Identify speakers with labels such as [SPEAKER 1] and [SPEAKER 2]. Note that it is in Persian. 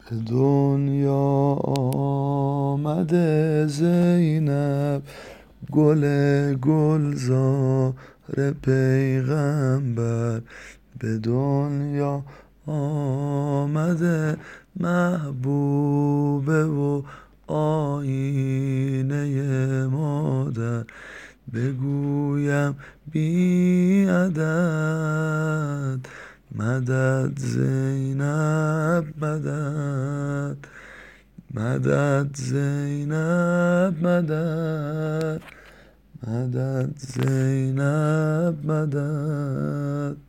[SPEAKER 1] به دنیا آمده زینب، گل گلزار پیغمبر. به دنیا آمده محبوبه و آینه مادر. بگویم بی عدد مدد زینب مدد، مدد زینب مدد، مدد زینب مدد.